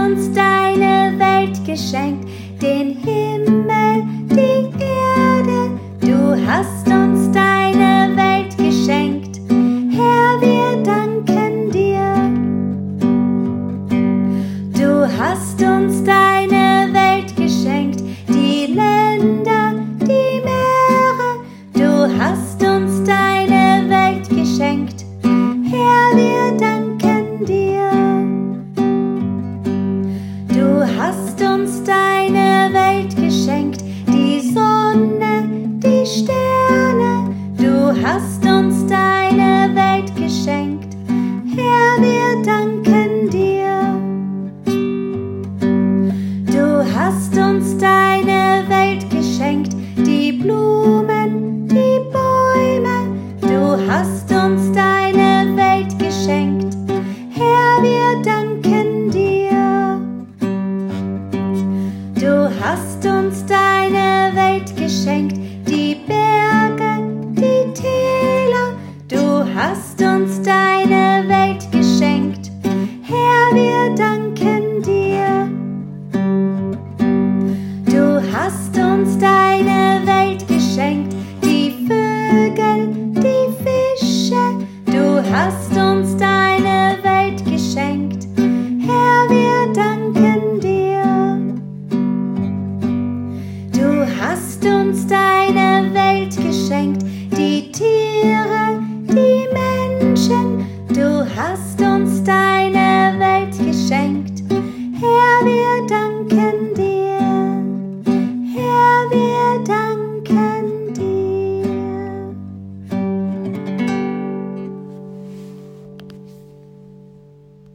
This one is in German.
uns deine Welt geschenkt, den Himmel, die Erde. Du hast uns deine Welt geschenkt, Herr, wir danken dir. Du hast uns deine Welt geschenkt, die Länder, die Meere. Du hast uns deine Welt geschenkt, Herr, wir danken dir. Du hast uns deine Welt geschenkt, die Sonne, die Sterne. Du hast uns deine Welt geschenkt, Herr, wir danken dir. Du hast uns deine Welt geschenkt, die Blumen, die Bäume. Du hast uns deine Welt geschenkt, Herr, wir danken dir. Du hast uns deine Welt geschenkt, die Berge, die Täler. Du hast uns deine